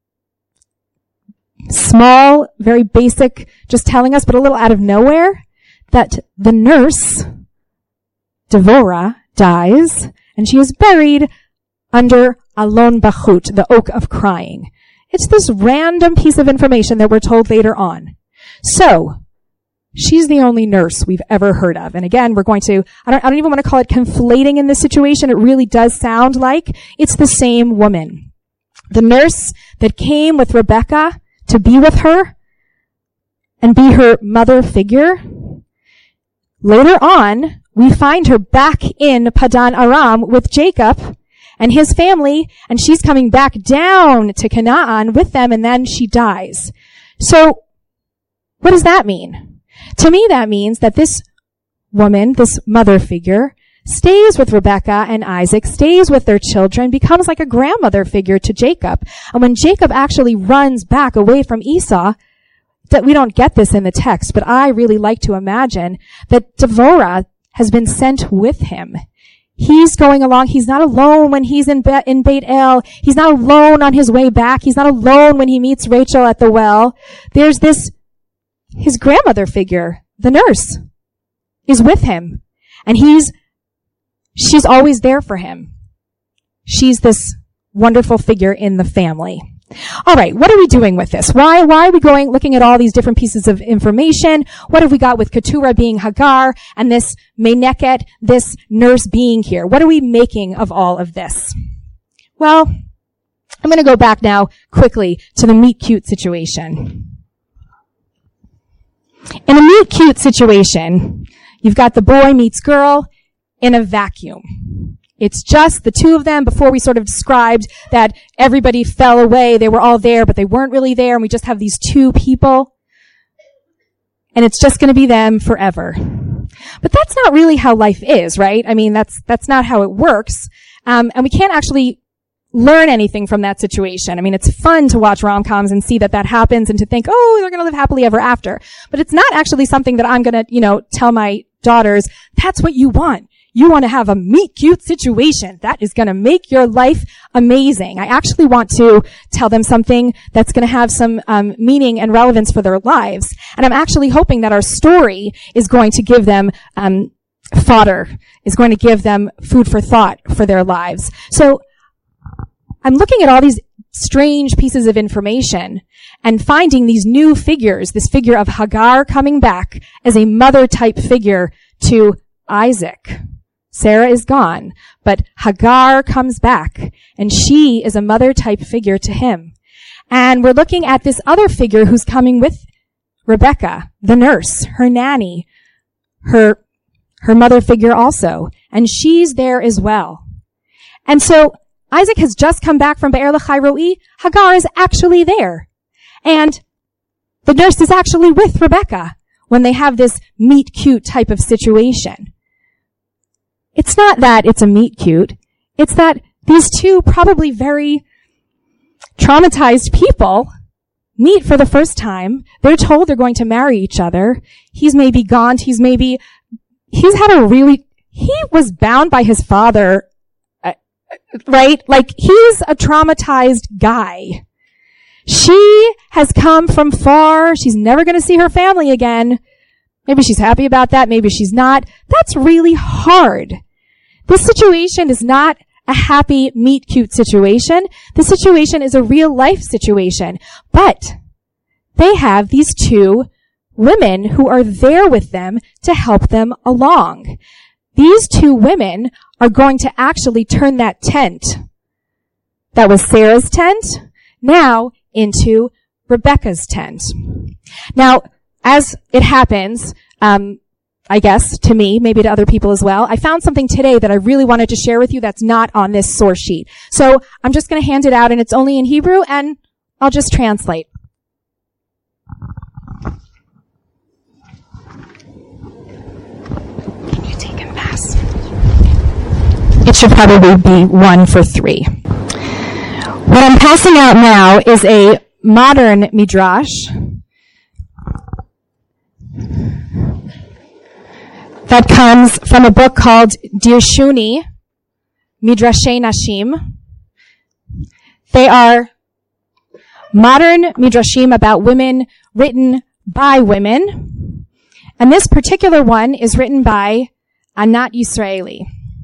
small, very basic, just telling us, but a little out of nowhere, that the nurse, Devora, dies, and she is buried under Alon Bachut, the oak of crying. It's this random piece of information that we're told later on. So, she's the only nurse we've ever heard of. And again, we're going to, I don't, I don't even want to call it conflating in this situation. It really does sound like it's the same woman. The nurse that came with Rebecca to be with her and be her mother figure. Later on, we find her back in Padan Aram with Jacob and his family, and she's coming back down to Canaan with them, and then she dies. So, what does that mean? To me, that means that this woman, this mother figure, stays with Rebecca and Isaac, stays with their children, becomes like a grandmother figure to Jacob. And when Jacob actually runs back away from Esau, that we don't get this in the text, but I really like to imagine that Devorah has been sent with him. He's going along. He's not alone when he's in, Be- in Beit El. He's not alone on his way back. He's not alone when he meets Rachel at the well. There's this, his grandmother figure, the nurse, is with him. And he's She's always there for him. She's this wonderful figure in the family. All right, what are we doing with this? Why, why are we going, looking at all these different pieces of information? What have we got with Keturah being Hagar and this Meneket, this nurse being here? What are we making of all of this? Well, I'm going to go back now quickly to the meet cute situation. In a meet cute situation, you've got the boy meets girl in a vacuum. It's just the two of them. Before we sort of described that everybody fell away. They were all there, but they weren't really there. And we just have these two people. And it's just going to be them forever. But that's not really how life is, right? I mean, that's, that's not how it works. Um, and we can't actually learn anything from that situation. I mean, it's fun to watch rom-coms and see that that happens and to think, oh, they're going to live happily ever after. But it's not actually something that I'm going to, you know, tell my daughters, that's what you want. You want to have a meet cute situation. That is going to make your life amazing. I actually want to tell them something that's going to have some um, meaning and relevance for their lives. And I'm actually hoping that our story is going to give them um, fodder, is going to give them food for thought for their lives. So I'm looking at all these strange pieces of information and finding these new figures, this figure of Hagar coming back as a mother-type figure to Isaac. Sarah is gone, but Hagar comes back, and she is a mother-type figure to him. And we're looking at this other figure who's coming with Rebecca, the nurse, her nanny, her, her mother figure also, and she's there as well. And so Isaac has just come back from Be'er L'Chai Roi. Hagar is actually there. And the nurse is actually with Rebecca when they have this meet cute type of situation. It's not that it's a meet cute. It's that these two probably very traumatized people meet for the first time. They're told they're going to marry each other. He's maybe gaunt. He's maybe, he's had a really, he was bound by his father, uh, right? Like, he's a traumatized guy. She has come from far. She's never going to see her family again. Maybe she's happy about that. Maybe she's not. That's really hard. This situation is not a happy meet cute situation. The situation is a real life situation. But they have these two women who are there with them to help them along. These two women are going to actually turn that tent that was Sarah's tent now into Rebecca's tent. Now, as it happens, um, I guess, to me, maybe to other people as well, I found something today that I really wanted to share with you that's not on this source sheet. So I'm just going to hand it out, and it's only in Hebrew, and I'll just translate. Can you take and pass? It should probably be one for three. What I'm passing out now is a modern midrash that comes from a book called Dirshuni, Midrashei Nashim. They are modern midrashim about women written by women. And this particular one is written by Anat Yisraeli.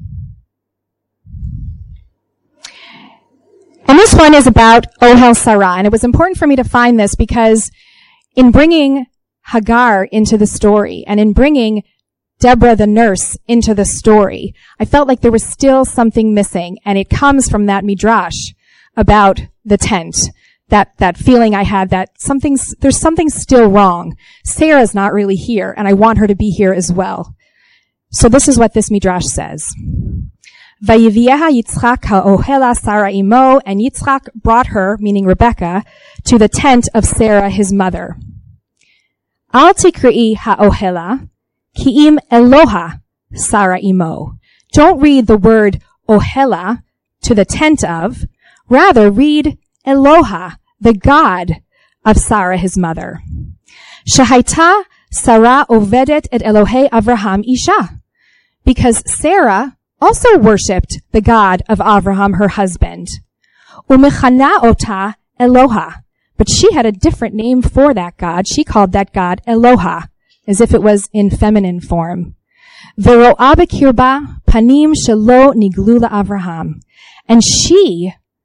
And this one is about Ohel Sarah. And it was important for me to find this because in bringing Hagar into the story and in bringing Deborah the nurse into the story, I felt like there was still something missing. And it comes from that midrash about the tent. That, that feeling I had that something's, there's something still wrong. Sarah's not really here, and I want her to be here as well. So this is what this midrash says. Vayivieha Yitzchak ha'ohela Sarah imo, and Yitzchak brought her, meaning Rebecca, to the tent of Sarah, his mother. Al tikri'i ha'ohela, ki'im Eloha Sarah imo. Don't read the word ohela, to the tent of, rather read Eloha, the God of Sarah, his mother. Shahaita Sarah ovedet et Elohei Avraham Isha. Because Sarah also worshipped the God of Avraham, her husband. Umechana ota Eloha. But she had a different name for that God. She called that God Eloha, as if it was in feminine form. Vero'a bekirba panim shelo niglu la'Avraham. And she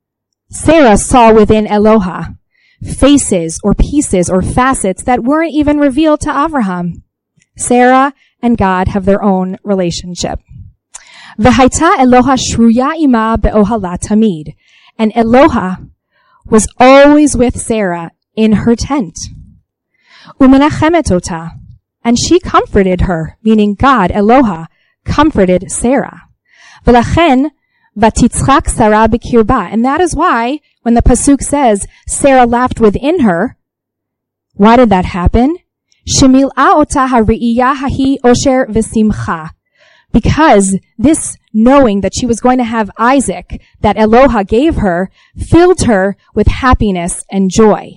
Sarah saw within Eloha faces or pieces or facets that weren't even revealed to Avraham. Sarah and God have their own relationship. V'haita Eloha shruya ima be'ohala tamid. And Eloha was always with Sarah in her tent. Umenachemet ota. And she comforted her, meaning God, Eloha, comforted Sarah. V'lachen vatitzchak Sarah b'kirba. And that is why, when the pasuk says, Sarah laughed within her, why did that happen? Shemil'a ota ha'ri'iyah hahi osher v'simcha. Because this knowing that she was going to have Isaac, that Eloha gave her, filled her with happiness and joy.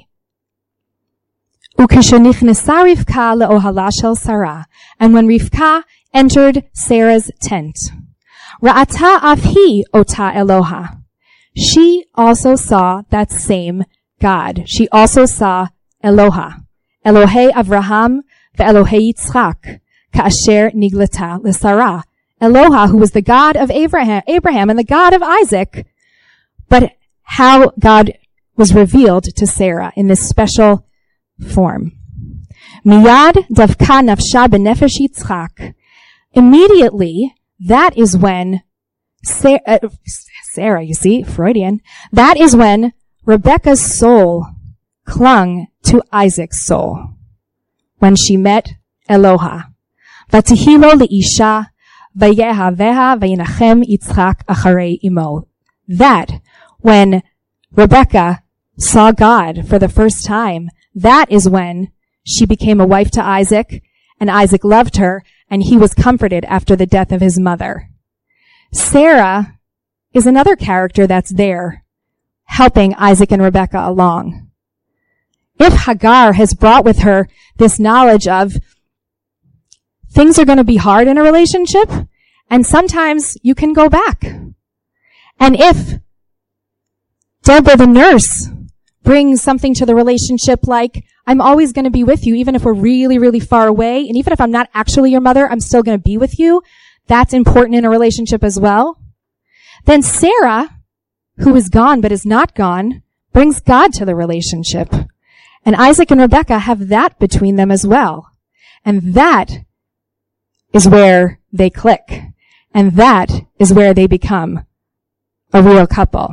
Ukeshenichnesa Rivka le'ohala shel Sarah. And when Rivka entered Sarah's tent, Ra'ata afhi ota Eloha. She also saw that same God. She also saw Eloha. Elohei Avraham ve'Elohei Yitzchak. Ka'asher niglata l'Sarah. Eloha, who was the God of Abraham, Abraham and the God of Isaac, but how God was revealed to Sarah in this special form. Miyad davka nafsha b'nefesh Yitzchak. Immediately, that is when Sarah, uh, Sarah, you see, Freudian, that is when Rebekah's soul clung to Isaac's soul when she met Eloha. Vatihilo leisha vayehaveha vayinachem Yitzchak acharei imo. That, when Rebekah saw God for the first time, that is when she became a wife to Isaac, and Isaac loved her, and he was comforted after the death of his mother. Sarah is another character that's there, helping Isaac and Rebekah along. If Hagar has brought with her this knowledge of things are going to be hard in a relationship, and sometimes you can go back. And if Deborah the nurse brings something to the relationship like, I'm always going to be with you, even if we're really, really far away, and even if I'm not actually your mother, I'm still going to be with you, that's important in a relationship as well. Then Sarah, who is gone but is not gone, brings God to the relationship. And Isaac and Rebekah have that between them as well. And that is where they click. And that is where they become a real couple.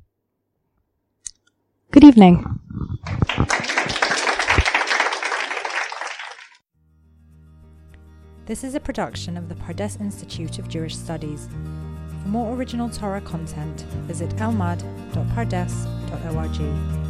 Good evening. This is a production of the Pardes Institute of Jewish Studies. For more original Torah content, visit elmad dot pardes dot org.